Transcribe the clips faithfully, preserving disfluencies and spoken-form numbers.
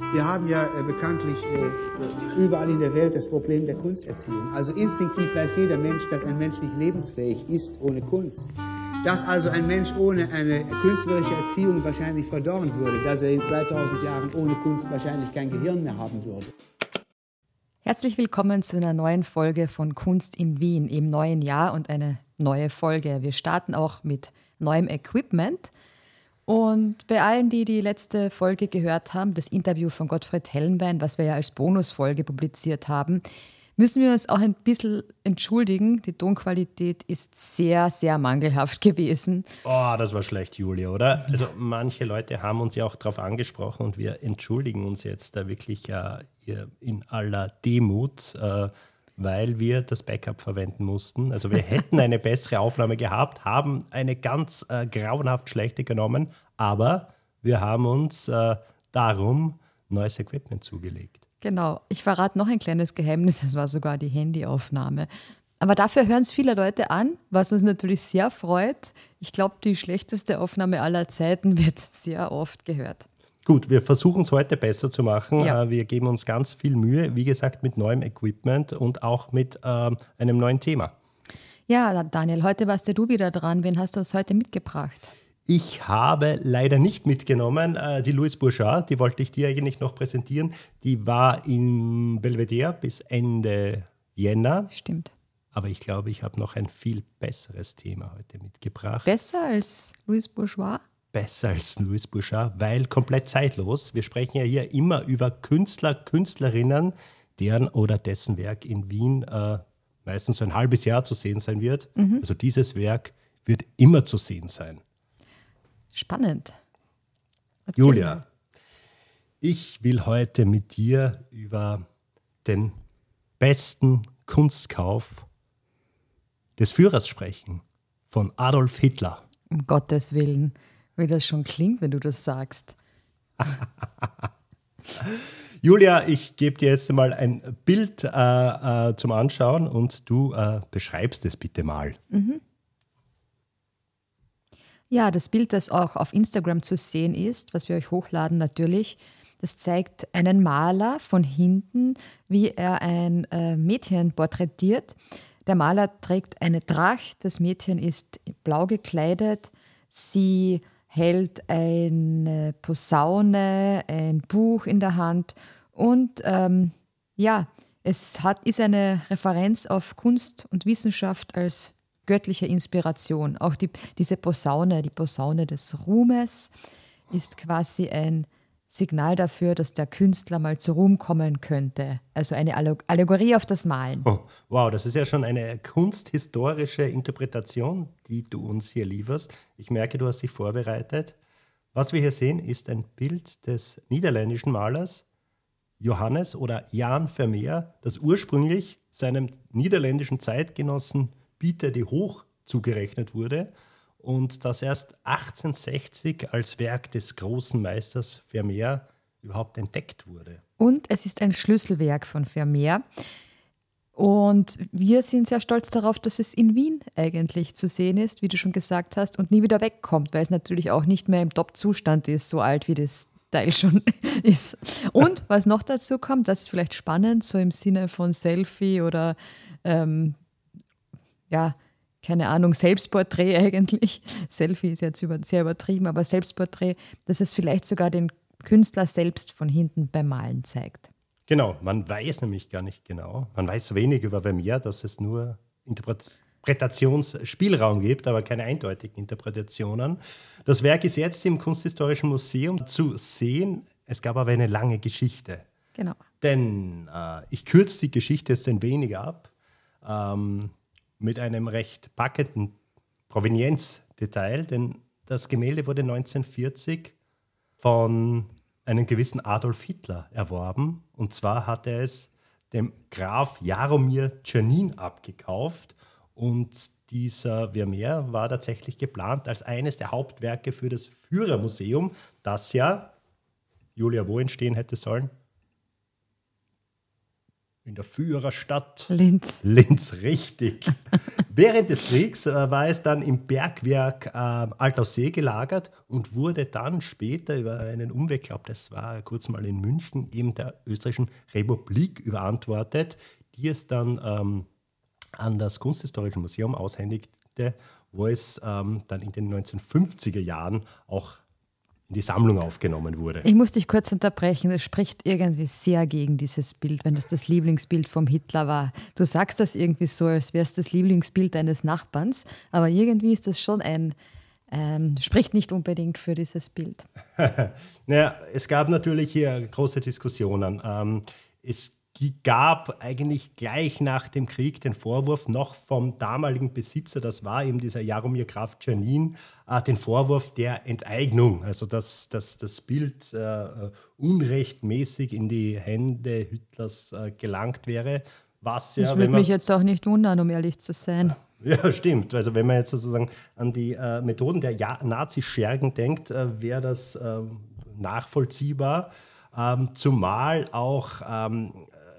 Wir haben ja äh, bekanntlich äh, überall in der Welt das Problem der Kunsterziehung. Also instinktiv weiß jeder Mensch, dass ein Mensch nicht lebensfähig ist ohne Kunst. Dass also ein Mensch ohne eine künstlerische Erziehung wahrscheinlich verdorren würde, dass er in zweitausend Jahren ohne Kunst wahrscheinlich kein Gehirn mehr haben würde. Herzlich willkommen zu einer neuen Folge von Kunst in Wien im neuen Jahr und eine neue Folge. Wir starten auch mit neuem Equipment. Und bei allen, die die letzte Folge gehört haben, das Interview von Gottfried Helnwein, was wir ja als Bonusfolge publiziert haben, müssen wir uns auch ein bisschen entschuldigen. Die Tonqualität ist sehr, sehr mangelhaft gewesen. Oh, das war schlecht, Julia, oder? Also manche Leute haben uns ja auch darauf angesprochen und wir entschuldigen uns jetzt da wirklich äh, in aller Demut, äh, weil wir das Backup verwenden mussten. Also wir hätten eine bessere Aufnahme gehabt, haben eine ganz äh, grauenhaft schlechte genommen, aber wir haben uns äh, darum neues Equipment zugelegt. Genau, ich verrate noch ein kleines Geheimnis, es war sogar die Handyaufnahme. Aber dafür hören es viele Leute an, was uns natürlich sehr freut. Ich glaube, die schlechteste Aufnahme aller Zeiten wird sehr oft gehört. Gut, wir versuchen es heute besser zu machen. Ja. Wir geben uns ganz viel Mühe, wie gesagt, mit neuem Equipment und auch mit ähm, einem neuen Thema. Ja, Daniel, heute warst ja du wieder dran. Wen hast du uns heute mitgebracht? Ich habe leider nicht mitgenommen äh, die Louise Bourgeat, die wollte ich dir eigentlich noch präsentieren. Die war im Belvedere bis Ende Jänner. Stimmt. Aber ich glaube, ich habe noch ein viel besseres Thema heute mitgebracht. Besser als Louise Bourgeat? Besser als Louise Bourgeat, weil komplett zeitlos. Wir sprechen ja hier immer über Künstler, Künstlerinnen, deren oder dessen Werk in Wien äh, meistens so ein halbes Jahr zu sehen sein wird. Mhm. Also dieses Werk wird immer zu sehen sein. Spannend. Erzähl Julia, mal. Ich will heute mit dir über den besten Kunstkauf des Führers sprechen, von Adolf Hitler. Um Gottes Willen, wie das schon klingt, wenn du das sagst. Julia, ich gebe dir jetzt mal ein Bild äh, äh, zum Anschauen und du äh, beschreibst es bitte mal. Mhm. Ja, das Bild, das auch auf Instagram zu sehen ist, was wir euch hochladen natürlich, das zeigt einen Maler von hinten, wie er ein äh, Mädchen porträtiert. Der Maler trägt eine Tracht, das Mädchen ist blau gekleidet, sie hält eine Posaune, ein Buch in der Hand und ähm, ja, es hat, ist eine Referenz auf Kunst und Wissenschaft als göttliche Inspiration. Auch die, diese Posaune, die Posaune des Ruhmes, ist quasi ein Signal dafür, dass der Künstler mal zu Ruhm kommen könnte. Also eine Allegorie auf das Malen. Oh, wow, das ist ja schon eine kunsthistorische Interpretation, die du uns hier lieferst. Ich merke, du hast dich vorbereitet. Was wir hier sehen, ist ein Bild des niederländischen Malers Johannes oder Jan Vermeer, das ursprünglich seinem niederländischen Zeitgenossen Pieter de Hoog zugerechnet wurde und das erst achtzehnhundertsechzig als Werk des großen Meisters Vermeer überhaupt entdeckt wurde. Und es ist ein Schlüsselwerk von Vermeer. Und wir sind sehr stolz darauf, dass es in Wien eigentlich zu sehen ist, wie du schon gesagt hast, und nie wieder wegkommt, weil es natürlich auch nicht mehr im Top-Zustand ist, so alt wie das Teil schon ist. Und was noch dazu kommt, das ist vielleicht spannend, so im Sinne von Selfie oder ähm, ja, keine Ahnung, Selbstporträt eigentlich. Selfie ist jetzt über, sehr übertrieben, aber Selbstporträt, dass es vielleicht sogar den Künstler selbst von hinten beim Malen zeigt. Genau, man weiß nämlich gar nicht genau. Man weiß so wenig über Vermeer, dass es nur Interpretationsspielraum gibt, aber keine eindeutigen Interpretationen. Das Werk ist jetzt im Kunsthistorischen Museum zu sehen. Es gab aber eine lange Geschichte. Genau. Denn äh, ich kürze die Geschichte jetzt ein wenig ab. Ähm, mit einem recht packenden Provenienzdetail, denn das Gemälde wurde neunzehnhundertvierzig von einem gewissen Adolf Hitler erworben. Und zwar hat er es dem Graf Jaromir Czernin abgekauft. Und dieser Vermeer war tatsächlich geplant als eines der Hauptwerke für das Führermuseum, das ja, Julia, wo entstehen hätte sollen? in der Führerstadt Linz. Linz, richtig. Während des Kriegs äh, war es dann im Bergwerk äh, Altaussee gelagert und wurde dann später über einen Umweg, ich glaube, das war kurz mal in München, eben der Österreichischen Republik überantwortet, die es dann ähm, an das Kunsthistorische Museum aushändigte, wo es ähm, dann in den neunzehnhundertfünfziger Jahren auch in die Sammlung aufgenommen wurde. Ich muss dich kurz unterbrechen. Es spricht irgendwie sehr gegen dieses Bild, wenn das das Lieblingsbild vom Hitler war. Du sagst das irgendwie so, als wäre es das Lieblingsbild deines Nachbarns, aber irgendwie ist das schon ein, ähm, spricht nicht unbedingt für dieses Bild. Naja, es gab natürlich hier große Diskussionen. Ähm, es gab eigentlich gleich nach dem Krieg den Vorwurf noch vom damaligen Besitzer, das war eben dieser Jaromir Graf Czernin, äh, den Vorwurf der Enteignung, also dass, dass das Bild äh, unrechtmäßig in die Hände Hitlers äh, gelangt wäre. Was ja, Das wenn würde man, mich jetzt auch nicht wundern, um ehrlich zu sein. ja, stimmt. Also wenn man jetzt sozusagen an die äh, Methoden der ja Nazi-Schergen denkt, äh, wäre das äh, nachvollziehbar. Ähm, zumal auch ähm,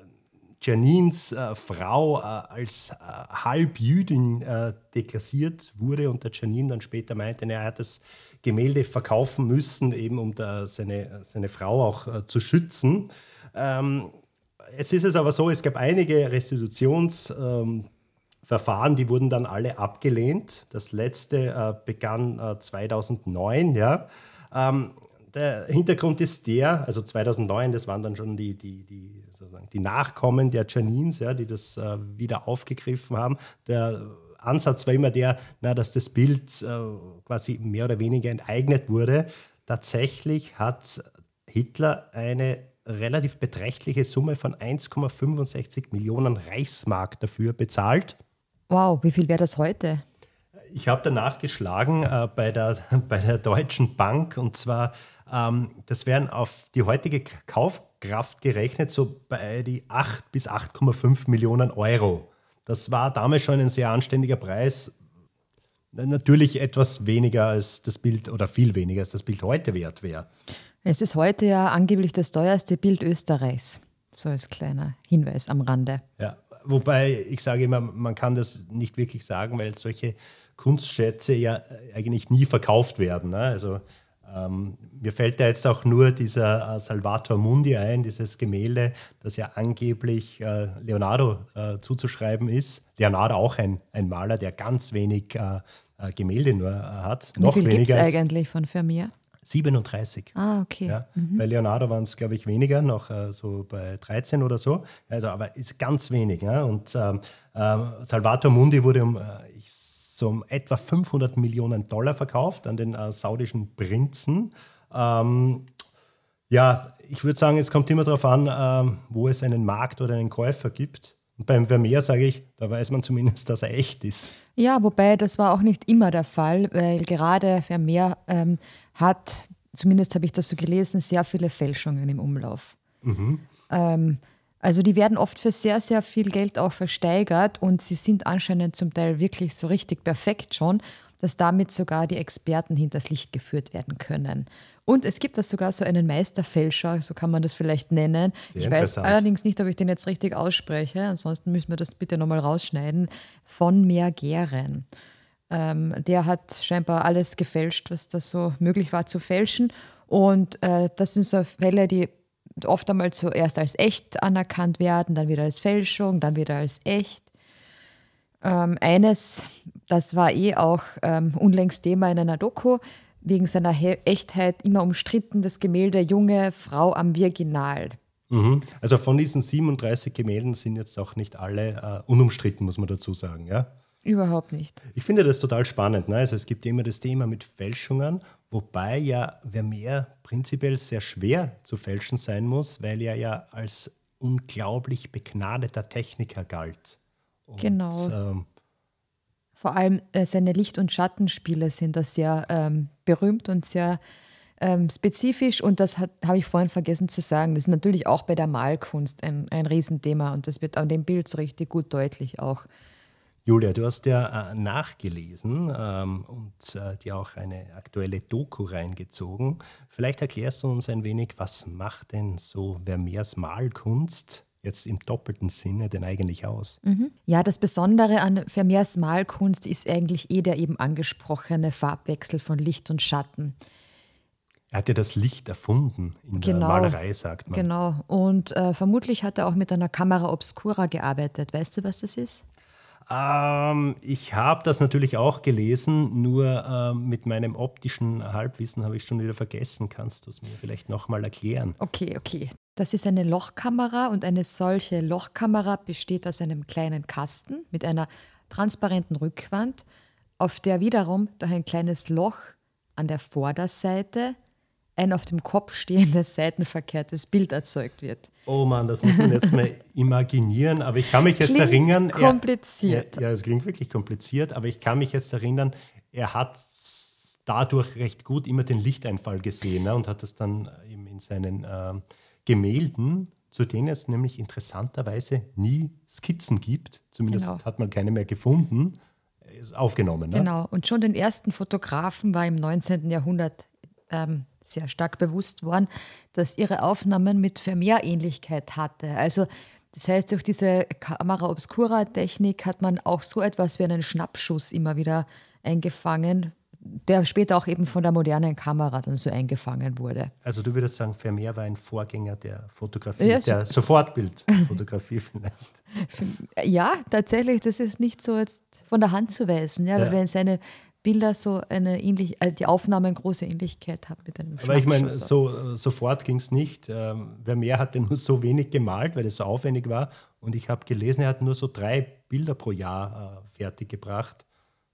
Czernins äh, Frau äh, als äh, Halbjüdin äh, deklassiert wurde und der Czernin dann später meinte, er hat das Gemälde verkaufen müssen, eben um da seine, seine Frau auch äh, zu schützen. Ähm, jetzt ist es aber so, es gab einige Restitutionsverfahren, ähm, die wurden dann alle abgelehnt. Das letzte äh, begann äh, zweitausendneun, ja. Ähm, Der Hintergrund ist der, also zweitausendneun, das waren dann schon die, die, die, sozusagen die Nachkommen der Czernins, ja, die das äh, wieder aufgegriffen haben. Der Ansatz war immer der, na, dass das Bild äh, quasi mehr oder weniger enteignet wurde. Tatsächlich hat Hitler eine relativ beträchtliche Summe von eins Komma fünfundsechzig Millionen Reichsmark dafür bezahlt. Wow, wie viel wäre das heute? Ich habe danach geschlagen äh, bei, der, bei der Deutschen Bank und zwar, ähm, das wären auf die heutige Kaufkraft gerechnet, so bei die acht bis acht Komma fünf Millionen Euro. Das war damals schon ein sehr anständiger Preis. Natürlich etwas weniger als das Bild oder viel weniger als das Bild heute wert wäre. Es ist heute ja angeblich das teuerste Bild Österreichs. So als kleiner Hinweis am Rande. Ja, wobei ich sage immer, man kann das nicht wirklich sagen, weil solche Kunstschätze ja eigentlich nie verkauft werden. Ne? Also ähm, mir fällt da jetzt auch nur dieser äh, Salvator Mundi ein, dieses Gemälde, das ja angeblich äh, Leonardo äh, zuzuschreiben ist. Leonardo auch ein, ein Maler, der ganz wenig äh, äh, Gemälde nur äh, hat. Wie Noch viel gibt es weniger als eigentlich von Vermeer? siebenunddreißig. Ah, okay. Ja, Mhm. bei Leonardo waren es, glaube ich, weniger, noch äh, so bei dreizehn oder so. Also, aber ist ganz wenig. Ja? Und ähm, äh, Salvator Mundi wurde um, äh, ich, so um etwa fünfhundert Millionen Dollar verkauft an den äh, saudischen Prinzen. Ähm, ja, ich würde sagen, es kommt immer darauf an, ähm, wo es einen Markt oder einen Käufer gibt. Und beim Vermeer sage ich, da weiß man zumindest, dass er echt ist. Ja, wobei das war auch nicht immer der Fall, weil gerade Vermeer ähm, hat, zumindest habe ich das so gelesen, sehr viele Fälschungen im Umlauf. Mhm. Ähm, also die werden oft für sehr, sehr viel Geld auch versteigert und sie sind anscheinend zum Teil wirklich so richtig perfekt schon, dass damit sogar die Experten hinters Licht geführt werden können. Und es gibt da sogar so einen Meisterfälscher, so kann man das vielleicht nennen. Sehr ich weiß interessant. allerdings nicht, ob ich den jetzt richtig ausspreche, ansonsten müssen wir das bitte nochmal rausschneiden, von Mergeren. Ähm, der hat scheinbar alles gefälscht, was da so möglich war zu fälschen. Und äh, das sind so Fälle, die oft einmal zuerst als echt anerkannt werden, dann wieder als Fälschung, dann wieder als echt. Ähm, eines, das war eh auch ähm, unlängst Thema in einer Doku, wegen seiner He- Echtheit immer umstritten, das Gemälde Junge Frau am Virginal. Mhm. Also von diesen siebenunddreißig Gemälden sind jetzt auch nicht alle äh, unumstritten, muss man dazu sagen. Ja? Überhaupt nicht. Ich finde das total spannend. Ne? Also es gibt ja immer das Thema mit Fälschungen, wobei ja Vermeer prinzipiell sehr schwer zu fälschen sein muss, weil er ja als unglaublich begnadeter Techniker galt. Und, Genau. Ähm, Vor allem äh, seine Licht- und Schattenspiele sind da sehr ähm, berühmt und sehr ähm, spezifisch. Und das habe ich vorhin vergessen zu sagen. Das ist natürlich auch bei der Malkunst ein, ein Riesenthema. Und das wird an dem Bild so richtig gut deutlich auch. Julia, du hast ja äh, nachgelesen ähm, und äh, dir auch eine aktuelle Doku reingezogen. Vielleicht erklärst du uns ein wenig, was macht denn so Vermeers Malkunst jetzt im doppelten Sinne denn eigentlich aus? Mhm. Ja, das Besondere an Vermeers Malkunst ist eigentlich eh der eben angesprochene Farbwechsel von Licht und Schatten. Er hat ja das Licht erfunden in Genau, der Malerei, sagt man. Genau. Und äh, vermutlich hat er auch mit einer Camera Obscura gearbeitet. Weißt du, was das ist? Ähm, ich habe das natürlich auch gelesen, nur ähm, mit meinem optischen Halbwissen habe ich schon wieder vergessen. Kannst du es mir vielleicht nochmal erklären? Okay, okay. Das ist eine Lochkamera und eine solche Lochkamera besteht aus einem kleinen Kasten mit einer transparenten Rückwand, auf der wiederum durch ein kleines Loch an der Vorderseite ein auf dem Kopf stehendes seitenverkehrtes Bild erzeugt wird. Oh Mann, das muss man jetzt mal imaginieren, aber ich kann mich jetzt Klingt erinnern. kompliziert. Er, ja, es klingt wirklich kompliziert, aber ich kann mich jetzt erinnern, er hat dadurch recht gut immer den Lichteinfall gesehen, ne, und hat das dann eben in seinen äh, Gemälden, zu denen es nämlich interessanterweise nie Skizzen gibt, zumindest Genau. hat man keine mehr gefunden, aufgenommen. Ne? Genau. Und schon den ersten Fotografen war im neunzehnten Jahrhundert ähm, sehr stark bewusst worden, dass ihre Aufnahmen mit Vermeer Ähnlichkeit hatte. Also das heißt, durch diese Camera Obscura Technik hat man auch so etwas wie einen Schnappschuss immer wieder eingefangen, der später auch eben von der modernen Kamera dann so eingefangen wurde. Also du würdest sagen, Vermeer war ein Vorgänger der Fotografie, Ja, der Sofortbildfotografie vielleicht. Ja, tatsächlich, das ist nicht so jetzt von der Hand zu weisen, ja, Ja. weil wenn seine Bilder so eine ähnlich, äh, die Aufnahmen große Ähnlichkeit haben mit einem Aber ich meine, Schnappschuss. so, sofort ging es nicht. Ähm, Vermeer hatte nur so wenig gemalt, weil es so aufwendig war. Und ich habe gelesen, er hat nur so drei Bilder pro Jahr äh, fertiggebracht,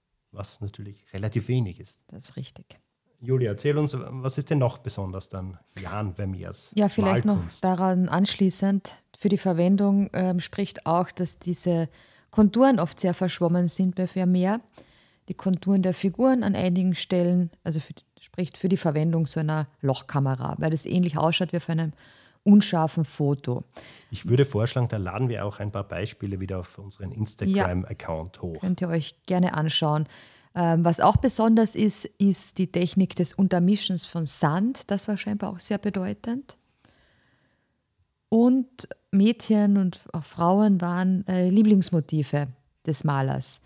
was natürlich relativ wenig ist. Das ist richtig. Julia, erzähl uns, was ist denn noch besonders dann Jan Vermeers Ja, vielleicht Malkunst? noch daran anschließend, für die Verwendung ähm, spricht auch, dass diese Konturen oft sehr verschwommen sind bei Vermeer. Die Konturen der Figuren an einigen Stellen, also für, spricht für die Verwendung so einer Lochkamera, weil das ähnlich ausschaut wie auf einem unscharfen Foto. Ich würde vorschlagen, da laden wir auch ein paar Beispiele wieder auf unseren Instagram-Account hoch. Könnt ihr euch gerne anschauen. Ähm, was auch besonders ist, ist die Technik des Untermischens von Sand. Das war scheinbar auch sehr bedeutend. Und Mädchen und auch Frauen waren äh, Lieblingsmotive des Malers.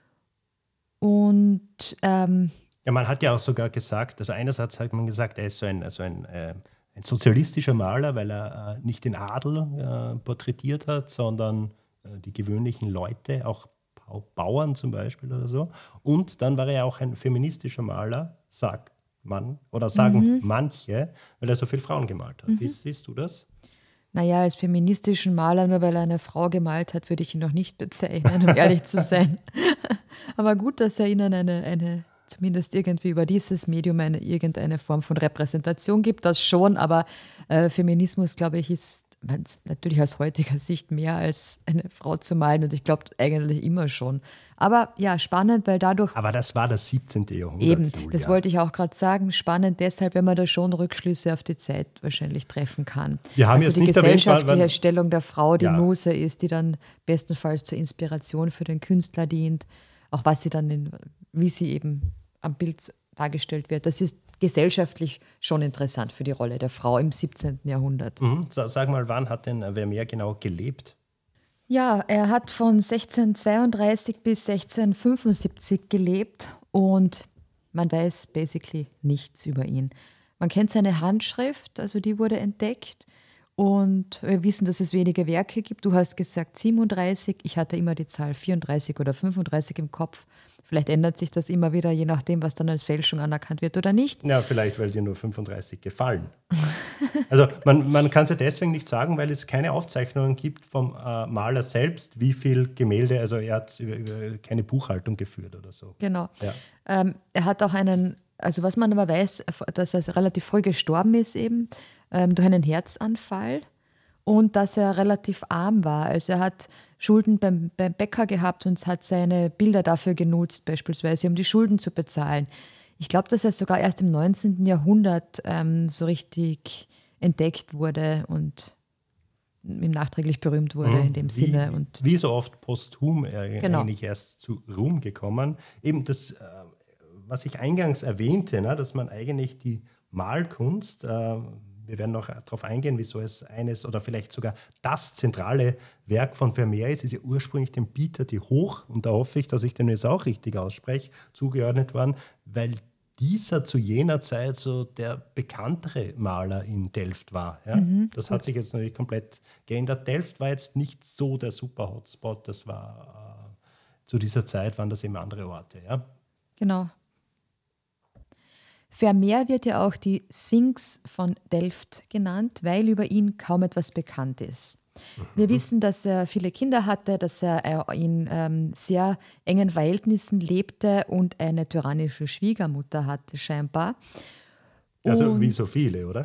Und ähm, Ja, man hat ja auch sogar gesagt, also einerseits hat man gesagt, er ist so ein, also ein, äh, ein sozialistischer Maler, weil er äh, nicht den Adel äh, porträtiert hat, sondern äh, die gewöhnlichen Leute, auch Bauern zum Beispiel oder so. Und dann war er auch ein feministischer Maler, sagt man, oder sagen Mhm. manche, weil er so viele Frauen gemalt hat. Wie siehst du das? naja, als feministischen Maler, nur weil er eine Frau gemalt hat, würde ich ihn noch nicht bezeichnen, um ehrlich zu sein. Aber gut, dass er ihnen eine, eine, zumindest irgendwie über dieses Medium eine irgendeine Form von Repräsentation gibt, das schon, aber äh, Feminismus, glaube ich, ist man's natürlich aus heutiger Sicht mehr als eine Frau zu malen und ich glaube eigentlich immer schon. Aber ja, spannend, weil dadurch Aber das war das siebzehnte Jahrhundert, eben, Julia. das wollte ich auch gerade sagen, spannend deshalb, wenn man da schon Rückschlüsse auf die Zeit wahrscheinlich treffen kann. Wir haben also jetzt die nicht erwähnt, gesellschaftliche wann- Stellung der Frau, die Ja. Muse ist, die dann bestenfalls zur Inspiration für den Künstler dient, auch was sie dann, in, wie sie eben am Bild dargestellt wird. Das ist gesellschaftlich schon interessant für die Rolle der Frau im siebzehnten Jahrhundert. Mhm. Sa- Sag mal, wann hat denn Vermeer genau gelebt? Ja, er hat von sechzehnhundertzweiunddreißig bis sechzehnhundertfünfundsiebzig gelebt und man weiß basically nichts über ihn. Man kennt seine Handschrift, also die wurde entdeckt und wir wissen, dass es wenige Werke gibt. Du hast gesagt siebenunddreißig, ich hatte immer die Zahl vierunddreißig oder fünfunddreißig im Kopf. Vielleicht ändert sich das immer wieder, je nachdem, was dann als Fälschung anerkannt wird oder nicht. Ja, vielleicht, weil dir nur fünfunddreißig gefallen. Also man, man kann es ja deswegen nicht sagen, weil es keine Aufzeichnungen gibt vom äh, Maler selbst, wie viel Gemälde, also er hat über, über keine Buchhaltung geführt oder so. Genau. Ja. Ähm, er hat auch einen, also was man aber weiß, dass er relativ früh gestorben ist eben, ähm, durch einen Herzanfall und dass er relativ arm war. Also er hat Schulden beim, beim Bäcker gehabt und hat seine Bilder dafür genutzt, beispielsweise, um die Schulden zu bezahlen. Ich glaube, dass er sogar erst im neunzehnten Jahrhundert ähm, so richtig entdeckt wurde und ihm nachträglich berühmt wurde in dem Wie, Sinne. Und wie so oft posthum er Genau. eigentlich erst zu Ruhm gekommen. Eben das, äh, was ich eingangs erwähnte, ne, dass man eigentlich die Malkunst, äh, wir werden noch darauf eingehen, wieso es eines oder vielleicht sogar das zentrale Werk von Vermeer ist, ist ja ursprünglich dem Pieter de Hoch, und da hoffe ich, dass ich den jetzt auch richtig ausspreche, zugeordnet worden, weil dieser zu jener Zeit so der bekanntere Maler in Delft war. Ja? Mhm, das hat sich jetzt natürlich komplett geändert. Delft war jetzt nicht so der super Hotspot, das war äh, zu dieser Zeit waren das eben andere Orte. Ja? Genau. Vermeer wird ja auch die Sphinx von Delft genannt, weil über ihn kaum etwas bekannt ist. Mhm. Wir wissen, dass er viele Kinder hatte, dass er in ähm, sehr engen Verhältnissen lebte und eine tyrannische Schwiegermutter hatte scheinbar. Also und wie so viele, oder?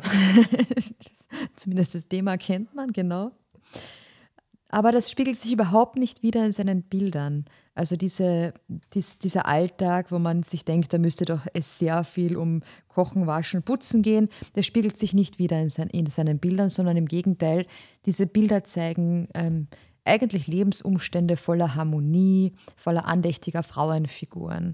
Zumindest das Thema kennt man, genau. Aber das spiegelt sich überhaupt nicht wieder in seinen Bildern. Also diese, dies, dieser Alltag, wo man sich denkt, da müsste doch es sehr viel um Kochen, Waschen, Putzen gehen, der spiegelt sich nicht wieder in, sein, in seinen Bildern, sondern im Gegenteil, diese Bilder zeigen ähm, eigentlich Lebensumstände voller Harmonie, voller andächtiger Frauenfiguren.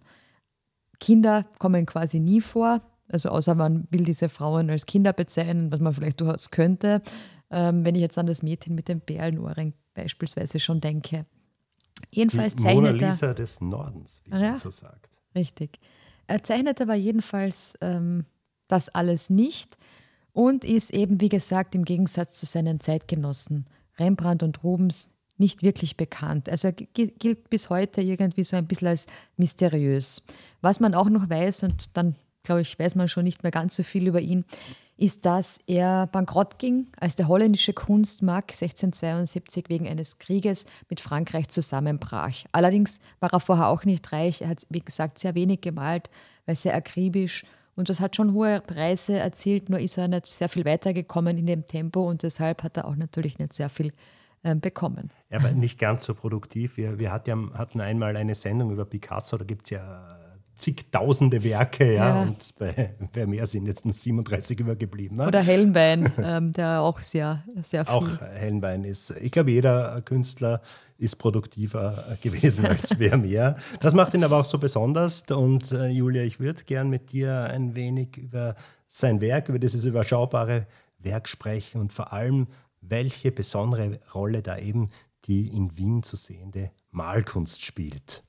Kinder kommen quasi nie vor, also außer man will diese Frauen als Kinder bezeichnen, was man vielleicht durchaus könnte, ähm, wenn ich jetzt an das Mädchen mit dem Perlenohrring beispielsweise schon denke. Jedenfalls Die zeichnet Mona Lisa er, des Nordens, wie ja, man so sagt. Richtig. Er zeichnet aber jedenfalls ähm, das alles nicht und ist eben, wie gesagt, im Gegensatz zu seinen Zeitgenossen Rembrandt und Rubens nicht wirklich bekannt. Also er g- gilt bis heute irgendwie so ein bisschen als mysteriös. Was man auch noch weiß, und dann, glaube ich, weiß man schon nicht mehr ganz so viel über ihn, ist, dass er bankrott ging, als der holländische Kunstmarkt sechzehnhundertzweiundsiebzig wegen eines Krieges mit Frankreich zusammenbrach. Allerdings war er vorher auch nicht reich. Er hat, wie gesagt, sehr wenig gemalt, weil sehr akribisch. Und das hat schon hohe Preise erzielt, nur ist er nicht sehr viel weitergekommen in dem Tempo und deshalb hat er auch natürlich nicht sehr viel äh, bekommen. Er war nicht ganz so produktiv. Wir, wir hat ja, hatten einmal eine Sendung über Picasso, da gibt es ja zigtausende Werke, ja, ja. Und bei Vermeer sind jetzt nur siebenunddreißig übergeblieben. Ne? Oder Helnwein, ähm, der auch sehr, sehr viel. Auch Helnwein ist, ich glaube, jeder Künstler ist produktiver gewesen als Vermeer. Das macht ihn aber auch so besonders. Und äh, Julia, ich würde gern mit dir ein wenig über sein Werk, über dieses überschaubare Werk sprechen und vor allem, welche besondere Rolle da eben die in Wien zu sehende Malkunst spielt.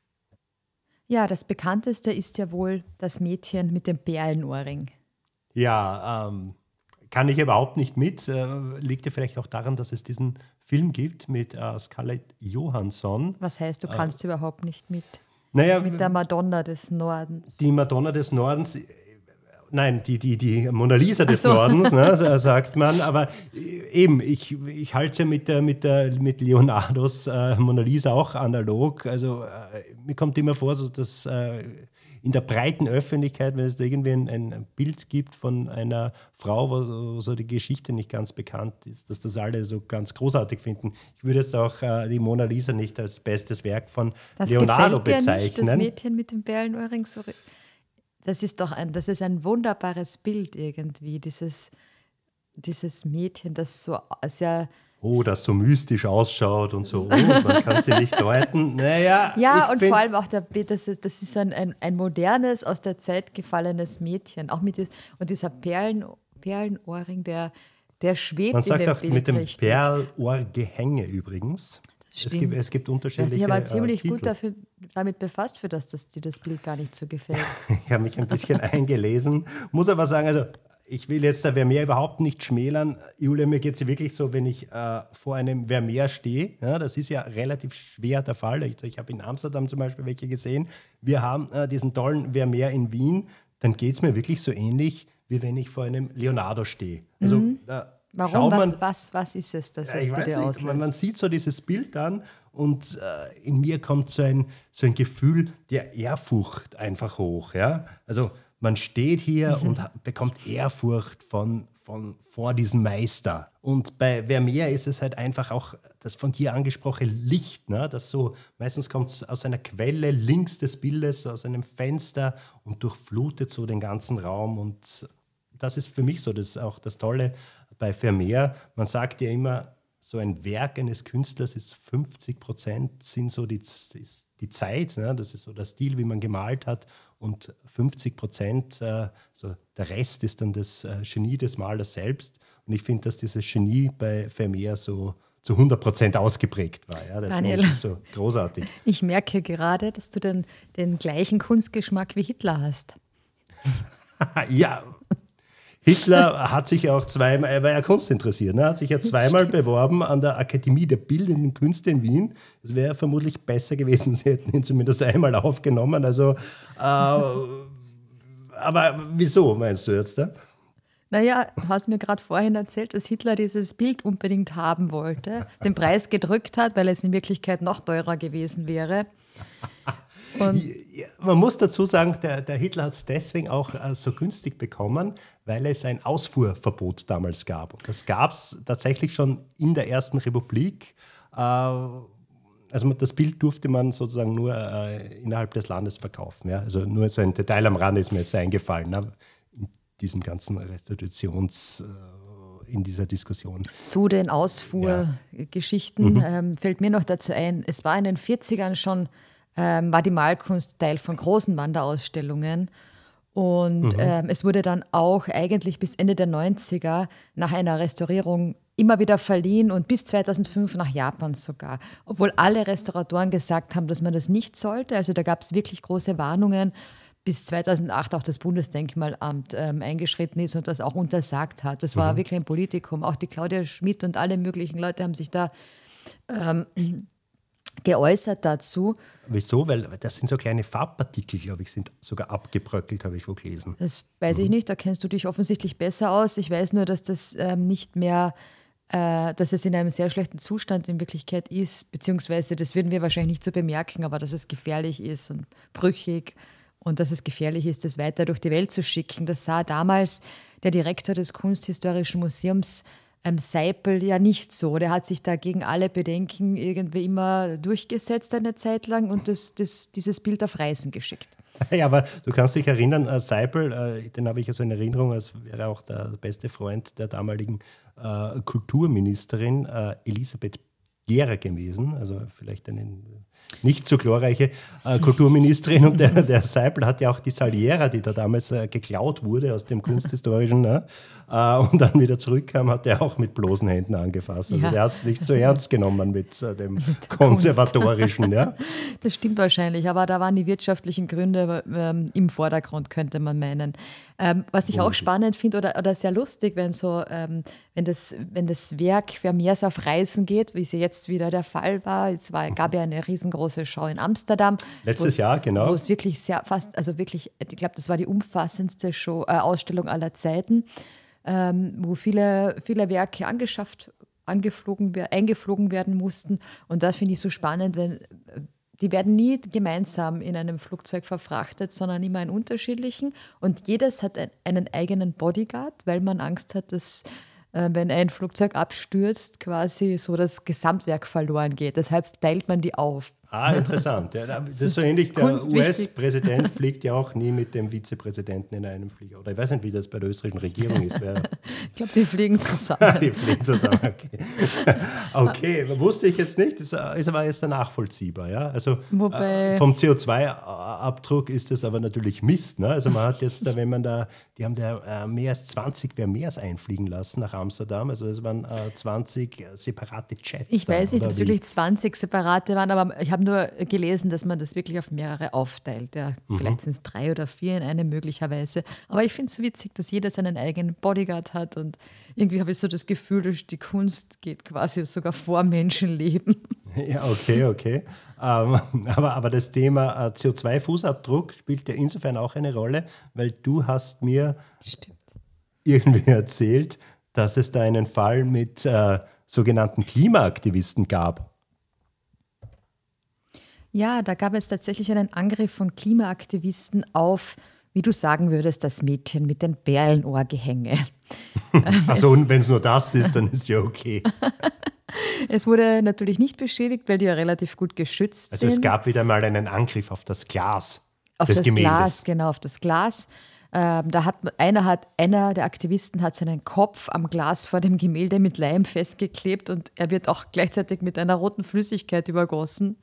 Ja, das bekannteste ist ja wohl das Mädchen mit dem Perlenohrring. Ja, ähm, kann ich überhaupt nicht mit. Äh, liegt ja vielleicht auch daran, dass es diesen Film gibt mit äh, Scarlett Johansson. Was heißt, du kannst äh, überhaupt nicht mit? Naja, mit der Madonna des Nordens. Die Madonna des Nordens, nein, die, die, die Mona Lisa des so. Nordens, ne, sagt man. Aber eben, ich, ich halte es ja mit, der, mit, der, mit Leonardos äh, Mona Lisa auch analog. Also äh, mir kommt immer vor, so, dass äh, in der breiten Öffentlichkeit, wenn es da irgendwie ein, ein Bild gibt von einer Frau, wo so die Geschichte nicht ganz bekannt ist, dass das alle so ganz großartig finden. Ich würde jetzt auch äh, die Mona Lisa nicht als bestes Werk von das Leonardo gefällt dir bezeichnen. Nicht, das Mädchen mit dem Perlenohrring so. Das ist doch ein, das ist ein wunderbares Bild irgendwie, dieses, dieses Mädchen, das so sehr... Oh, das so mystisch ausschaut und so, oh, man kann sie nicht deuten. Naja, ja, und find, vor allem auch, der, das ist, das ist ein, ein, ein modernes, aus der Zeit gefallenes Mädchen. Auch mit, und dieser Perlen, Perlenohrring, der, der schwebt man in dem Bild. Man sagt auch mit dem Perlohrgehänge übrigens. Es gibt, es gibt unterschiedliche Du hast dich aber ziemlich äh, gut dafür, damit befasst, für das, dass dir das Bild gar nicht so gefällt. Ich habe mich ein bisschen eingelesen. Muss aber sagen, also ich will jetzt der Vermeer überhaupt nicht schmälern. Julia, mir geht es wirklich so, wenn ich äh, vor einem Vermeer stehe, ja, das ist ja relativ schwer der Fall. Ich, ich habe in Amsterdam zum Beispiel welche gesehen. Wir haben äh, diesen tollen Vermeer in Wien. Dann geht es mir wirklich so ähnlich, wie wenn ich vor einem Leonardo stehe. Also mhm. da Warum? Man, was, was, was ist es, das ja, es ich bitte weiß nicht, man, man sieht so dieses Bild an und äh, in mir kommt so ein, so ein Gefühl der Ehrfurcht einfach hoch. Ja? Also man steht hier mhm. und hat, bekommt Ehrfurcht von, von, vor diesem Meister. Und bei Vermeer ist es halt einfach auch das von dir angesprochene Licht, ne? Das so, meistens kommt es aus einer Quelle links des Bildes, aus einem Fenster und durchflutet so den ganzen Raum. Und das ist für mich so das, auch das Tolle bei Vermeer. Man sagt ja immer, so ein Werk eines Künstlers ist fünfzig Prozent sind so die, die Zeit, ne? Das ist so der Stil, wie man gemalt hat, und fünfzig Prozent, äh, so der Rest ist dann das äh, Genie des Malers selbst. Und ich finde, dass dieses Genie bei Vermeer so zu hundert Prozent ausgeprägt war. Ja, das Daniel, ist so großartig. Ich merke gerade, dass du den, den gleichen Kunstgeschmack wie Hitler hast. Ja, Hitler hat sich ja auch zweimal, er war ja kunstinteressiert, ne? Hat sich ja zweimal beworben an der Akademie der Bildenden Künste in Wien. Es wäre vermutlich besser gewesen, sie hätten ihn zumindest einmal aufgenommen. Also, äh, aber wieso meinst du jetzt? Ne? Naja, du hast mir gerade vorhin erzählt, dass Hitler dieses Bild unbedingt haben wollte, den Preis gedrückt hat, weil es in Wirklichkeit noch teurer gewesen wäre. Und Ja, man muss dazu sagen, der, der Hitler hat es deswegen auch äh, so günstig bekommen, weil es ein Ausfuhrverbot damals gab. Und das gab es tatsächlich schon in der Ersten Republik. Äh, also das Bild durfte man sozusagen nur äh, innerhalb des Landes verkaufen. Ja? Also nur so ein Detail am Rande ist mir jetzt eingefallen, ne? In diesem ganzen Restitutions... Äh, in dieser Diskussion. Zu den Ausfuhrgeschichten Ja. mhm. ähm, fällt mir noch dazu ein, es war in den vierzigern schon, ähm, war die Malkunst Teil von großen Wanderausstellungen und mhm. ähm, es wurde dann auch eigentlich bis Ende der neunziger nach einer Restaurierung immer wieder verliehen und bis zweitausendfünf nach Japan sogar. Obwohl alle Restauratoren gesagt haben, dass man das nicht sollte, also da gab es wirklich große Warnungen, bis zweitausendacht auch das Bundesdenkmalamt ähm, eingeschritten ist und das auch untersagt hat. Das war mhm. wirklich ein Politikum. Auch die Claudia Schmidt und alle möglichen Leute haben sich da ähm, geäußert dazu. Wieso? Weil das sind so kleine Farbpartikel, glaube ich, sind sogar abgebröckelt, habe ich wo gelesen. Das weiß mhm. ich nicht, da kennst du dich offensichtlich besser aus. Ich weiß nur, dass das ähm, nicht mehr, äh, dass es in einem sehr schlechten Zustand in Wirklichkeit ist, beziehungsweise das würden wir wahrscheinlich nicht so bemerken, aber dass es gefährlich ist und brüchig. Und dass es gefährlich ist, das weiter durch die Welt zu schicken. Das sah damals der Direktor des Kunsthistorischen Museums, ähm, Seipel, ja nicht so. Der hat sich da gegen alle Bedenken irgendwie immer durchgesetzt eine Zeit lang und das, das, dieses Bild auf Reisen geschickt. Ja, aber du kannst dich erinnern, äh, Seipel, äh, den habe ich ja so in Erinnerung, als wäre auch der beste Freund der damaligen äh, Kulturministerin äh, Elisabeth Gera gewesen, also vielleicht eine nicht so glorreiche äh, Kulturministerin. Und der, der Seipel hat ja auch die Saliera, die da damals äh, geklaut wurde aus dem Kunsthistorischen, ne? äh, und dann wieder zurückkam, hat er auch mit bloßen Händen angefasst. Also ja. der hat es nicht so ernst genommen mit äh, dem mit Konservatorischen. Ja? Das stimmt wahrscheinlich, aber da waren die wirtschaftlichen Gründe ähm, im Vordergrund, könnte man meinen. Ähm, was ich auch spannend finde oder, oder sehr lustig, wenn, so, ähm, wenn, das, wenn das Werk Vermeers auf Reisen geht, wie es jetzt wieder der Fall war. Es war, gab ja eine riesengroße Show in Amsterdam. Letztes Jahr, genau. Wo es wirklich sehr fast, also wirklich, ich glaube, das war die umfassendste Show, äh, Ausstellung aller Zeiten, ähm, wo viele, viele Werke angeschafft, angeflogen, eingeflogen werden mussten. Und das finde ich so spannend, wenn die werden nie gemeinsam in einem Flugzeug verfrachtet, sondern immer in unterschiedlichen. Und jedes hat einen eigenen Bodyguard, weil man Angst hat, dass, äh, wenn ein Flugzeug abstürzt, quasi so das Gesamtwerk verloren geht. Deshalb teilt man die auf. Ah, interessant. Ja, das ist so ähnlich. Der U S-Präsident fliegt ja auch nie mit dem Vizepräsidenten in einem Flieger. Oder ich weiß nicht, wie das bei der österreichischen Regierung ist. Ich glaube, die fliegen zusammen. Die fliegen zusammen, okay. Okay, wusste ich jetzt nicht. Das ist aber jetzt nachvollziehbar. Ja? Also Wobei, äh, vom C O zwei Abdruck ist das aber natürlich Mist. Ne? Also man hat jetzt, da, wenn man da, die haben da äh, mehr als zwanzig Vermeers einfliegen lassen nach Amsterdam. Also das waren äh, zwanzig separate Jets. Ich da, weiß nicht, ob es wie? wirklich zwanzig separate waren, aber ich habe nur gelesen, dass man das wirklich auf mehrere aufteilt. Ja, Mhm. vielleicht sind es drei oder vier in einem möglicherweise. Aber ich finde es so witzig, dass jeder seinen eigenen Bodyguard hat und irgendwie habe ich so das Gefühl, dass die Kunst geht quasi sogar vor Menschenleben. Ja, okay, okay. Ähm, aber, aber das Thema äh, C O zwei Fußabdruck spielt ja insofern auch eine Rolle, weil du hast mir Stimmt. irgendwie erzählt, dass es da einen Fall mit äh, sogenannten Klimaaktivisten gab. Ja, da gab es tatsächlich einen Angriff von Klimaaktivisten auf, wie du sagen würdest, das Mädchen mit den Perlenohrgehänge. Also und wenn es nur das ist, dann ist ja okay. Es wurde natürlich nicht beschädigt, weil die ja relativ gut geschützt Also sind. es gab wieder mal einen Angriff auf das Glas Auf des das Gemäldes. Glas, genau, auf das Glas. Ähm, da hat einer, hat, einer der Aktivisten hat seinen Kopf am Glas vor dem Gemälde mit Leim festgeklebt und er wird auch gleichzeitig mit einer roten Flüssigkeit übergossen.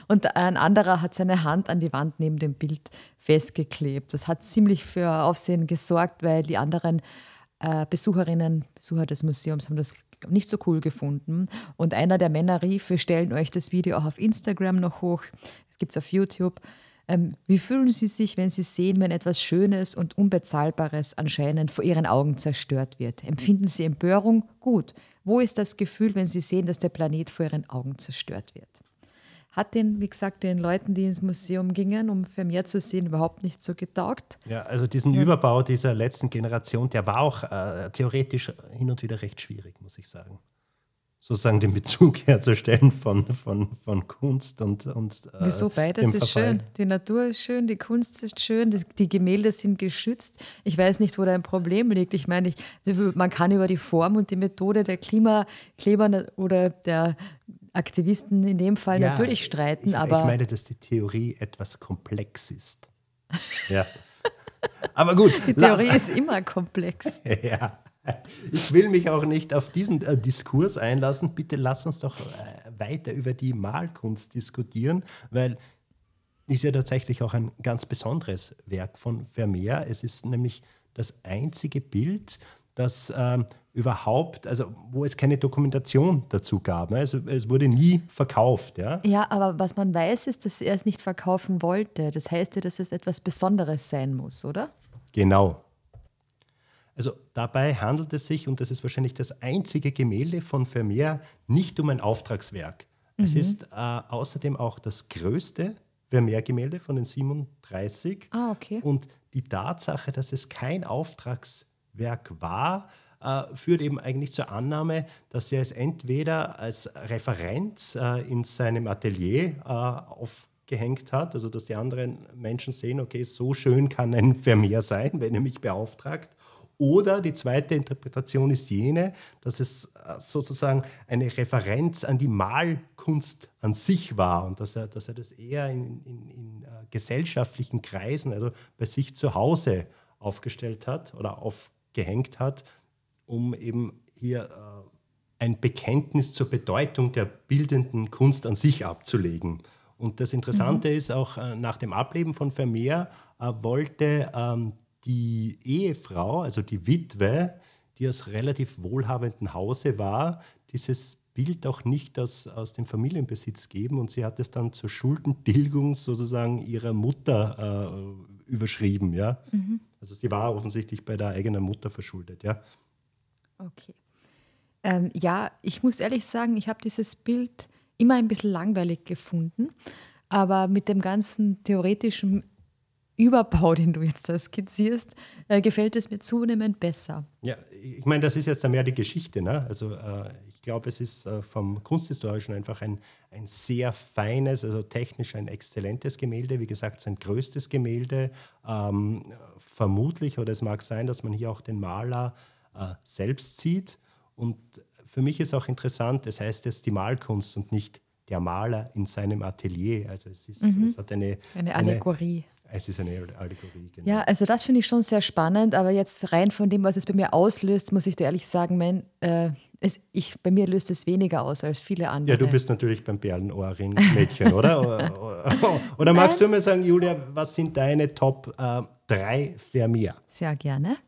Und ein anderer hat seine Hand an die Wand neben dem Bild festgeklebt. Das hat ziemlich für Aufsehen gesorgt, weil die anderen äh, Besucherinnen, Besucher des Museums haben das nicht so cool gefunden. Und einer der Männer rief, wir stellen euch das Video auch auf Instagram noch hoch, es gibt es auf YouTube. Ähm, wie fühlen Sie sich, wenn Sie sehen, wenn etwas Schönes und Unbezahlbares anscheinend vor Ihren Augen zerstört wird? Empfinden Sie Empörung? Gut. Wo ist das Gefühl, wenn Sie sehen, dass der Planet vor Ihren Augen zerstört wird? Hat den, wie gesagt, den Leuten, die ins Museum gingen, um Vermeer zu sehen, überhaupt nicht so getaugt. Ja, also diesen ja. Überbau dieser letzten Generation, der war auch äh, theoretisch hin und wieder recht schwierig, muss ich sagen. Sozusagen den Bezug herzustellen von, von, von Kunst und, und äh, Wieso? Beides ist schön. Die Natur ist schön, die Kunst ist schön, die, die Gemälde sind geschützt. Ich weiß nicht, wo da ein Problem liegt. Ich meine, ich, man kann über die Form und die Methode der Klimakleber oder der Aktivisten in dem Fall ja, natürlich streiten. Ich, aber ich meine, dass die Theorie etwas komplex ist. Ja. Aber gut. Die Theorie lass, ist immer komplex. Ja. Ich will mich auch nicht auf diesen äh, Diskurs einlassen. Bitte lass uns doch äh, weiter über die Malkunst diskutieren, weil ist ja tatsächlich auch ein ganz besonderes Werk von Vermeer. Es ist nämlich das einzige Bild, das ähm, überhaupt, also wo es keine Dokumentation dazu gab. Ne? Also, es wurde nie verkauft. Ja? ja, aber was man weiß, ist, dass er es nicht verkaufen wollte. Das heißt ja, dass es etwas Besonderes sein muss, oder? Genau. Also dabei handelt es sich, und das ist wahrscheinlich das einzige Gemälde von Vermeer, nicht um ein Auftragswerk. Mhm. Es ist äh, außerdem auch das größte Vermeer-Gemälde von den siebenunddreißig. Ah, okay. Und die Tatsache, dass es kein Auftragswerk war, äh, führt eben eigentlich zur Annahme, dass er es entweder als Referenz äh, in seinem Atelier äh, aufgehängt hat, also dass die anderen Menschen sehen, okay, so schön kann ein Vermeer sein, wenn er mich beauftragt. Oder die zweite Interpretation ist jene, dass es sozusagen eine Referenz an die Malkunst an sich war und dass er, dass er das eher in, in, in gesellschaftlichen Kreisen, also bei sich zu Hause aufgestellt hat oder aufgehängt hat, um eben hier äh, ein Bekenntnis zur Bedeutung der bildenden Kunst an sich abzulegen. Und das Interessante mhm. ist auch, äh, nach dem Ableben von Vermeer äh, wollte ähm, die Ehefrau, also die Witwe, die aus relativ wohlhabendem Hause war, dieses Bild auch nicht aus, aus dem Familienbesitz geben und sie hat es dann zur Schuldentilgung sozusagen ihrer Mutter äh, überschrieben. Ja? Mhm. Also sie war offensichtlich bei der eigenen Mutter verschuldet. Ja, okay. Ähm, ja, ich muss ehrlich sagen, ich habe dieses Bild immer ein bisschen langweilig gefunden, aber mit dem ganzen theoretischen Überbau, den du jetzt da skizzierst, äh, gefällt es mir zunehmend besser. Ja, ich meine, das ist jetzt mehr die Geschichte. Ne? Also äh, ich glaube, es ist äh, vom Kunsthistorischen einfach ein, ein sehr feines, also technisch ein exzellentes Gemälde. Wie gesagt, sein größtes Gemälde. Ähm, vermutlich, oder es mag sein, dass man hier auch den Maler äh, selbst sieht. Und für mich ist auch interessant, es heißt jetzt die Malkunst und nicht der Maler in seinem Atelier. Also es, ist, mhm. es hat eine... Eine Allegorie. Eine, Es ist eine Allegorie, genau. Ja, also das finde ich schon sehr spannend, aber jetzt rein von dem, was es bei mir auslöst, muss ich dir ehrlich sagen, mein, äh, es, ich, bei mir löst es weniger aus als viele andere. Ja, du bist natürlich beim Perlenohrring-Mädchen, oder? oder? Oder, oder magst du mir sagen, Julia, was sind deine Top äh, drei Vermeer? Sehr gerne.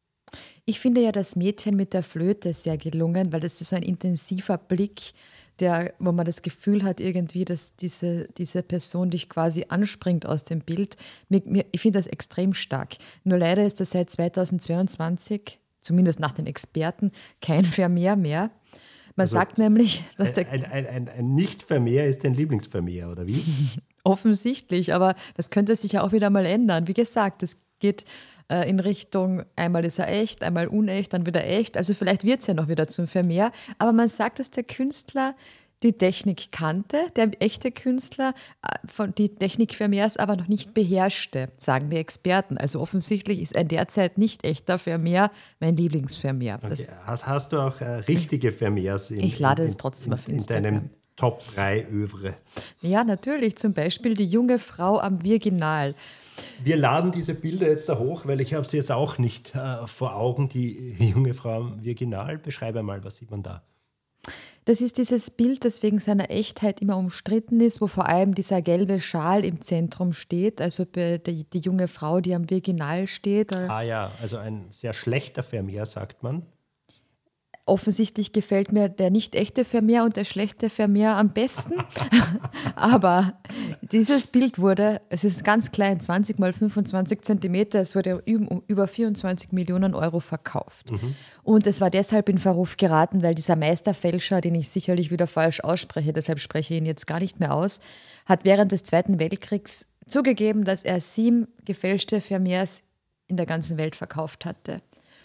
Ich finde ja das Mädchen mit der Flöte sehr gelungen, weil das ist so ein intensiver Blick, der, wo man das Gefühl hat irgendwie, dass diese, diese Person dich quasi anspringt aus dem Bild. Mir, mir, ich finde das extrem stark. Nur leider ist das seit zweitausendzweiundzwanzig, zumindest nach den Experten, kein Vermeer mehr. Man also sagt nämlich, dass der... Ein, ein, ein, ein Nicht-Vermeer ist dein Lieblingsvermeer, oder wie? Offensichtlich, aber das könnte sich ja auch wieder mal ändern. Wie gesagt, es geht äh, in Richtung, einmal ist er echt, einmal unecht, dann wieder echt. Also vielleicht wird es ja noch wieder zum Vermeer. Aber man sagt, dass der Künstler die Technik kannte, der echte Künstler von die Technik Vermeers aber noch nicht beherrschte, sagen die Experten. Also offensichtlich ist ein derzeit nicht echter Vermeer mein Lieblingsvermeer. Okay. Hast, hast du auch äh, richtige Vermeers in, ich lade in, es trotzdem in, auf Instagram. in deinem Top drei Övre? Ja, natürlich. Zum Beispiel die junge Frau am Virginal. Wir laden diese Bilder jetzt da hoch, weil ich habe sie jetzt auch nicht äh, vor Augen, die junge Frau am Virginal. Beschreibe mal, was sieht man da? Das ist dieses Bild, das wegen seiner Echtheit immer umstritten ist, wo vor allem dieser gelbe Schal im Zentrum steht, also die, die junge Frau, die am Virginal steht. Ah ja, also ein sehr schlechter Vermeer, sagt man. Offensichtlich gefällt mir der nicht echte Vermeer und der schlechte Vermeer am besten. Aber dieses Bild wurde, es ist ganz klein, zwanzig mal fünfundzwanzig Zentimeter, es wurde um über vierundzwanzig Millionen Euro verkauft. Mhm. Und es war deshalb in Verruf geraten, weil dieser Meisterfälscher, den ich sicherlich wieder falsch ausspreche, deshalb spreche ich ihn jetzt gar nicht mehr aus, hat während des Zweiten Weltkriegs zugegeben, dass er sieben gefälschte Vermeers in der ganzen Welt verkauft hatte.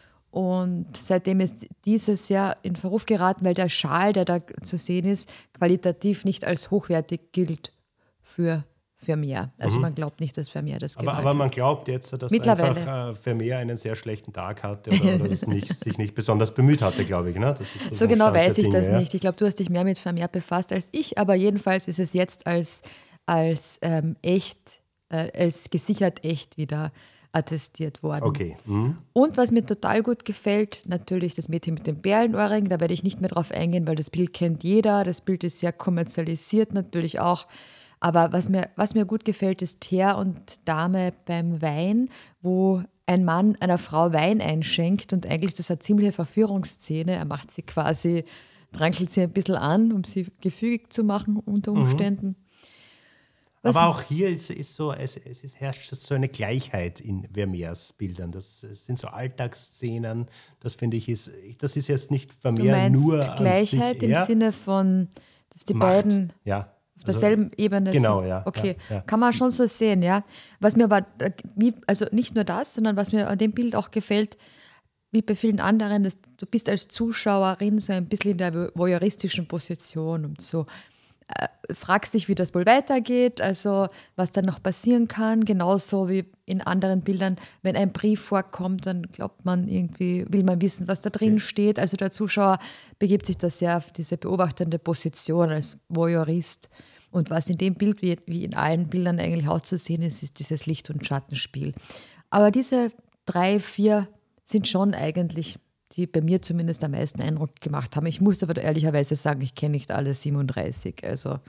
Und seitdem ist dieses Jahr in Verruf geraten, weil der Schal, der da zu sehen ist, qualitativ nicht als hochwertig gilt für Vermeer. Also mhm. man glaubt nicht, dass Vermeer das gibt. Aber, aber man glaubt jetzt, dass einfach äh, Vermeer einen sehr schlechten Tag hatte oder, oder das nicht, sich nicht besonders bemüht hatte, glaube ich. Ne? Das ist so so genau weiß ich Dinge, das ja? nicht. Ich glaube, du hast dich mehr mit Vermeer befasst als ich, aber jedenfalls ist es jetzt als, als ähm, echt, äh, als gesichert echt wieder attestiert worden. Okay. Mhm. Und was mir total gut gefällt, natürlich das Mädchen mit dem Perlenohrring, da werde ich nicht mehr drauf eingehen, weil das Bild kennt jeder, das Bild ist sehr kommerzialisiert natürlich auch, aber was mir, was mir gut gefällt, ist Herr und Dame beim Wein, wo ein Mann einer Frau Wein einschenkt und eigentlich ist das eine ziemliche Verführungsszene, er macht sie quasi, drankelt sie ein bisschen an, um sie gefügig zu machen unter Umständen. Mhm. Was Aber auch hier ist, ist so, es, es ist, herrscht so eine Gleichheit in Vermeers Bildern. Das, das sind so Alltagsszenen. Das finde ich ist, das ist jetzt nicht Vermeer nur an Gleichheit sich, im ja? Sinne von, dass die Macht, beiden ja. auf derselben also, Ebene genau, sind. Ja, okay, ja, ja. Kann man schon so sehen, ja. Was mir aber, wie, also nicht nur das, sondern was mir an dem Bild auch gefällt, wie bei vielen anderen, dass du bist als Zuschauerin so ein bisschen in der voyeuristischen Position und so fragst dich, wie das wohl weitergeht, also was dann noch passieren kann, genauso wie in anderen Bildern, wenn ein Brief vorkommt, dann glaubt man irgendwie, will man wissen, was da drin steht, also der Zuschauer begibt sich da sehr auf diese beobachtende Position als Voyeurist und was in dem Bild, wie, wie in allen Bildern eigentlich auch zu sehen ist, ist dieses Licht- und Schattenspiel. Aber diese drei, vier sind schon eigentlich die bei mir zumindest am meisten Eindruck gemacht haben. Ich muss aber ehrlicherweise sagen, ich kenne nicht alle siebenunddreißig. Also,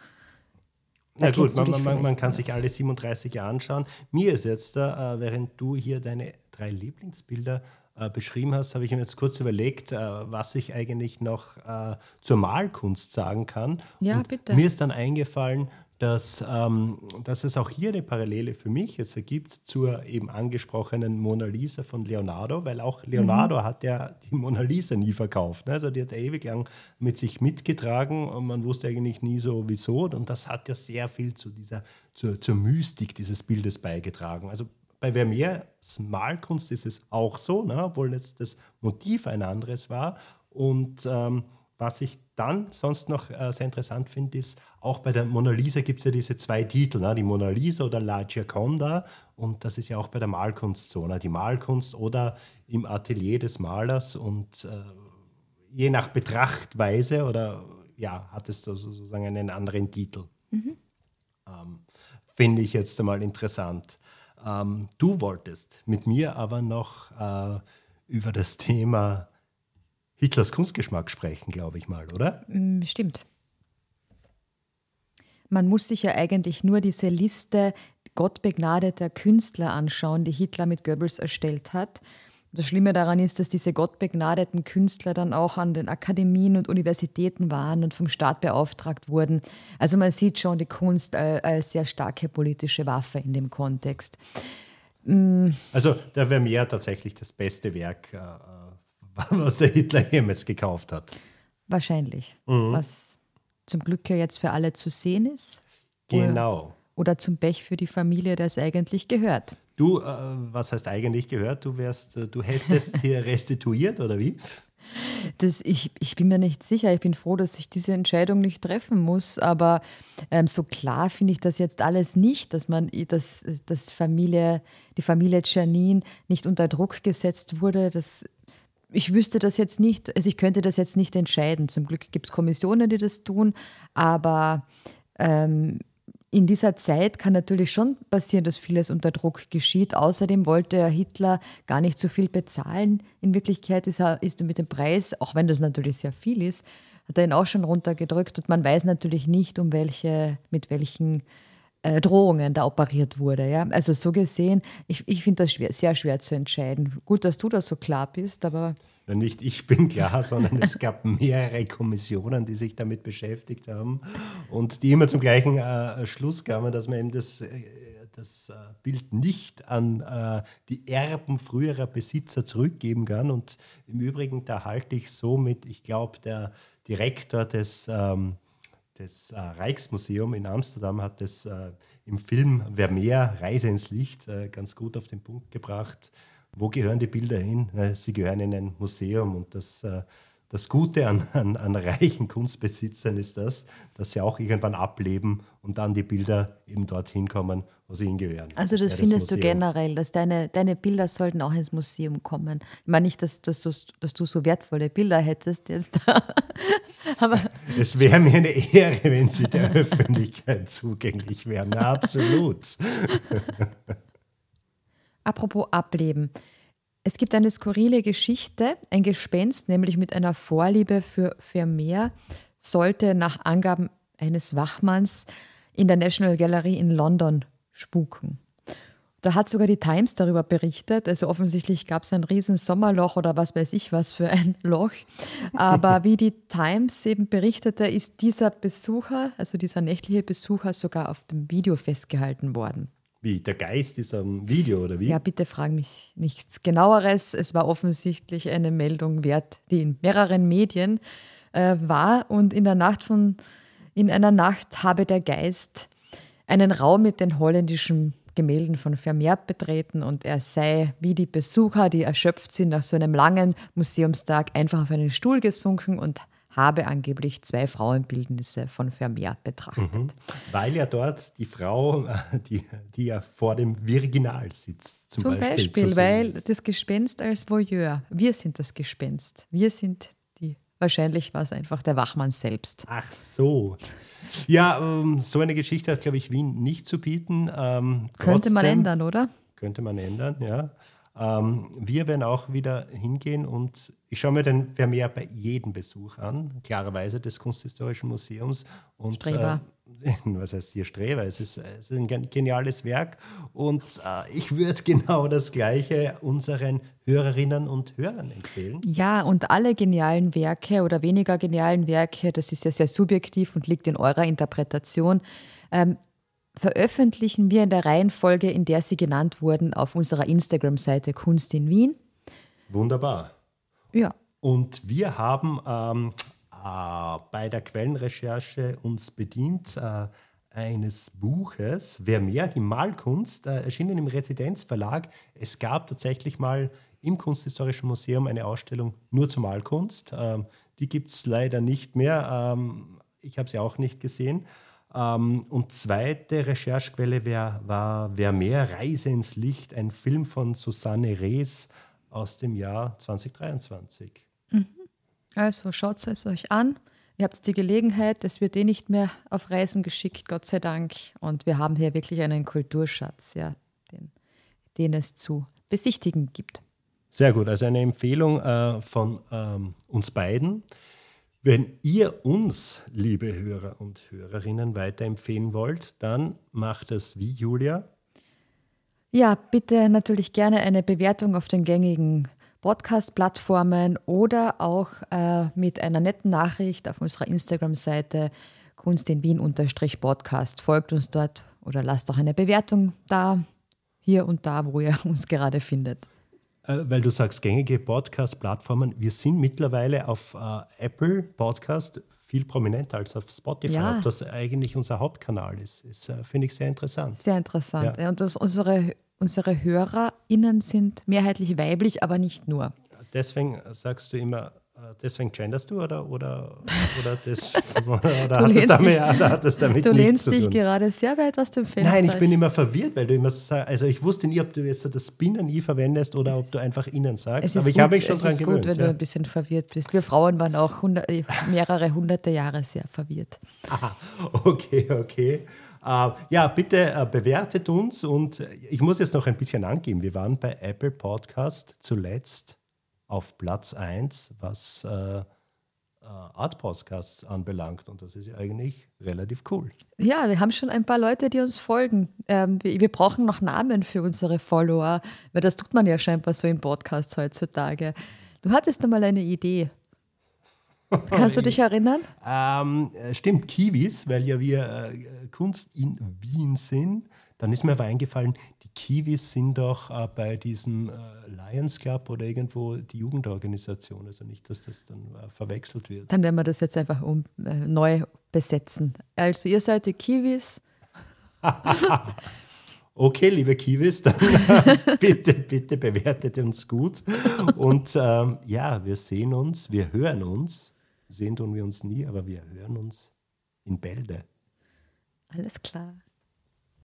na gut, man, man, man kann sich alle siebenunddreißig anschauen. Mir ist jetzt, äh, während du hier deine drei Lieblingsbilder äh, beschrieben hast, habe ich mir jetzt kurz überlegt, äh, was ich eigentlich noch äh, zur Malkunst sagen kann. Ja, Und bitte. Mir ist dann eingefallen, dass, ähm, dass es auch hier eine Parallele für mich jetzt ergibt zur eben angesprochenen Mona Lisa von Leonardo, weil auch Leonardo mhm. hat ja die Mona Lisa nie verkauft. Ne? Also die hat er ewig lang mit sich mitgetragen und man wusste eigentlich nie so, wieso. Und das hat ja sehr viel zu dieser, zur, zur Mystik dieses Bildes beigetragen. Also bei Vermeers Malkunst ist es auch so, ne? Obwohl jetzt das Motiv ein anderes war. Und ähm, was ich dann sonst noch äh, sehr interessant finde, ist, auch bei der Mona Lisa gibt es ja diese zwei Titel, ne? Die Mona Lisa oder La Gioconda. Und das ist ja auch bei der Malkunst so, ne? Die Malkunst oder im Atelier des Malers. Und äh, je nach Betrachtweise oder ja, hat es da sozusagen einen anderen Titel. Mhm. Ähm, finde ich jetzt einmal interessant. Ähm, du wolltest mit mir aber noch äh, über das Thema Hitlers Kunstgeschmack sprechen, glaube ich mal, oder? Stimmt. Man muss sich ja eigentlich nur diese Liste gottbegnadeter Künstler anschauen, die Hitler mit Goebbels erstellt hat. Das Schlimme daran ist, dass diese gottbegnadeten Künstler dann auch an den Akademien und Universitäten waren und vom Staat beauftragt wurden. Also man sieht schon die Kunst als sehr starke politische Waffe in dem Kontext. Also der Vermeer tatsächlich das beste Werk, was der Hitler jemals gekauft hat. Wahrscheinlich. Mhm. Was zum Glück ja jetzt für alle zu sehen ist. Genau. Oder, oder zum Pech für die Familie, der es eigentlich gehört. Du, äh, was heißt eigentlich gehört? Du wärst, du hättest hier restituiert, oder wie? Das, ich, ich bin mir nicht sicher. Ich bin froh, dass ich diese Entscheidung nicht treffen muss. Aber ähm, so klar finde ich das jetzt alles nicht, dass man, dass, dass Familie, die Familie Czernin nicht unter Druck gesetzt wurde. Das, ich wüsste das jetzt nicht, also ich könnte das jetzt nicht entscheiden. Zum Glück gibt es Kommissionen, die das tun. Aber ähm, in dieser Zeit kann natürlich schon passieren, dass vieles unter Druck geschieht. Außerdem wollte Hitler gar nicht so viel bezahlen. In Wirklichkeit ist er, ist er mit dem Preis, auch wenn das natürlich sehr viel ist, hat er ihn auch schon runtergedrückt und man weiß natürlich nicht, um welche, mit welchen äh, Drohungen da operiert wurde. Ja? Also so gesehen, ich, ich finde das schwer, sehr schwer zu entscheiden. Gut, dass du da so klar bist, aber... Nicht ich bin klar, sondern es gab mehrere Kommissionen, die sich damit beschäftigt haben und die immer zum gleichen äh, Schluss kamen, dass man eben das, äh, das äh, Bild nicht an äh, die Erben früherer Besitzer zurückgeben kann. Und im Übrigen, da halte ich so mit, ich glaube, der Direktor des, ähm, des äh, Rijksmuseum in Amsterdam hat das äh, im Film Vermeer, Reise ins Licht, äh, ganz gut auf den Punkt gebracht. Wo gehören die Bilder hin? Sie gehören in ein Museum und das, das Gute an, an, an reichen Kunstbesitzern ist das, dass sie auch irgendwann ableben und dann die Bilder eben dorthin kommen, wo sie hingehören. Also das ja, findest das du generell, dass deine, deine Bilder sollten auch ins Museum kommen. Ich meine nicht, dass, dass, du, dass du so wertvolle Bilder hättest jetzt. Aber es wäre mir eine Ehre, wenn sie der Öffentlichkeit zugänglich wären. Absolut. Apropos Ableben. Es gibt eine skurrile Geschichte, ein Gespenst, nämlich mit einer Vorliebe für Vermeer, sollte nach Angaben eines Wachmanns in der National Gallery in London spuken. Da hat sogar die Times darüber berichtet, also offensichtlich gab es ein riesen Sommerloch oder was weiß ich was für ein Loch. Aber wie die Times eben berichtete, ist dieser Besucher, also dieser nächtliche Besucher, sogar auf dem Video festgehalten worden. Wie, der Geist ist am Video, oder wie? Ja, bitte frag mich nichts Genaueres. Es war offensichtlich eine Meldung wert, die in mehreren Medien äh, war. Und in der Nacht von, in einer Nacht habe der Geist einen Raum mit den holländischen Gemälden von Vermeer betreten und er sei wie die Besucher, die erschöpft sind nach so einem langen Museumstag, einfach auf einen Stuhl gesunken und habe angeblich zwei Frauenbildnisse von Vermeer betrachtet. Mhm. Weil ja dort die Frau, die, die ja vor dem Virginal sitzt, zum, zum Beispiel. Beispiel, zu weil ist. Das Gespenst als Voyeur, wir sind das Gespenst, wir sind die, wahrscheinlich war es einfach der Wachmann selbst. Ach so. Ja, ähm, so eine Geschichte hat, glaube ich, Wien nicht zu bieten. Ähm, könnte trotzdem, man ändern, oder? Könnte man ändern, ja. Ähm, wir werden auch wieder hingehen und ich schaue mir den Vermeer bei jedem Besuch an, klarerweise des Kunsthistorischen Museums. Und, Streber. Äh, was heißt hier Streber? Es ist, es ist ein geniales Werk und äh, ich würde genau das Gleiche unseren Hörerinnen und Hörern empfehlen. Ja, und alle genialen Werke oder weniger genialen Werke, das ist ja sehr subjektiv und liegt in eurer Interpretation, ähm, veröffentlichen wir in der Reihenfolge, in der sie genannt wurden, auf unserer Instagram-Seite Kunst in Wien. Wunderbar. Ja. Und wir haben ähm, äh, bei der Quellenrecherche uns bedient äh, eines Buches, Vermeer, die Malkunst, äh, erschienen im Residenzverlag. Es gab tatsächlich mal im Kunsthistorischen Museum eine Ausstellung nur zur Malkunst. Ähm, die gibt es leider nicht mehr. Ähm, ich habe sie auch nicht gesehen. Um, und zweite Recherchequelle wär, war Vermeer, Reise ins Licht, ein Film von Susanne Rees aus dem Jahr zwanzig dreiundzwanzig. Mhm. Also schaut es euch an. Ihr habt die Gelegenheit, es wird eh nicht mehr auf Reisen geschickt, Gott sei Dank. Und wir haben hier wirklich einen Kulturschatz, ja, den, den es zu besichtigen gibt. Sehr gut, also eine Empfehlung äh, von ähm, uns beiden. Wenn ihr uns, liebe Hörer und Hörerinnen, weiterempfehlen wollt, dann macht es wie, Julia? Ja, bitte natürlich gerne eine Bewertung auf den gängigen Podcast-Plattformen oder auch äh, mit einer netten Nachricht auf unserer Instagram-Seite Kunst in Wien-Podcast. Folgt uns dort oder lasst auch eine Bewertung da, hier und da, wo ihr uns gerade findet. Weil du sagst, gängige Podcast-Plattformen, wir sind mittlerweile auf äh, Apple Podcast viel prominenter als auf Spotify, ja. Ob das eigentlich unser Hauptkanal ist. ist äh, finde ich sehr interessant. Sehr interessant. Ja. Und das, unsere, unsere HörerInnen sind mehrheitlich weiblich, aber nicht nur. Deswegen sagst du immer, deswegen genderst du oder, oder, oder, das, oder du hat, das damit, dich, hat das damit du nichts zu tun? Du lehnst dich gerade sehr weit aus dem Fenster. Nein, ich bin immer verwirrt, weil du immer sagst, also ich wusste nie, ob du jetzt das Binnen I verwendest oder ob du einfach innen sagst. Aber ich gut, habe mich schon dran gewöhnt. Es ist gut, wenn ja. du ein bisschen verwirrt bist. Wir Frauen waren auch hundert, mehrere hunderte Jahre sehr verwirrt. Aha, okay, okay. Uh, ja, bitte uh, bewertet uns und ich muss jetzt noch ein bisschen angeben. Wir waren bei Apple Podcast zuletzt auf Platz eins, was äh, Art Podcasts anbelangt. Und das ist ja eigentlich relativ cool. Ja, wir haben schon ein paar Leute, die uns folgen. Ähm, wir, wir brauchen noch Namen für unsere Follower, weil das tut man ja scheinbar so im Podcast heutzutage. Du hattest einmal eine Idee. Kannst du dich erinnern? Ähm, stimmt, Kiwis, weil ja wir äh, Kunst in Wien sind. Dann ist mir aber eingefallen, die Kiwis sind doch äh, bei diesem äh, Lions Club oder irgendwo die Jugendorganisation. Also nicht, dass das dann äh, verwechselt wird. Dann werden wir das jetzt einfach um, äh, neu besetzen. Also ihr seid die Kiwis. Okay, liebe Kiwis, dann bitte, bitte bewertet uns gut. Und ähm, ja, wir sehen uns, wir hören uns. Sehen tun wir uns nie, aber wir hören uns in Bälde. Alles klar.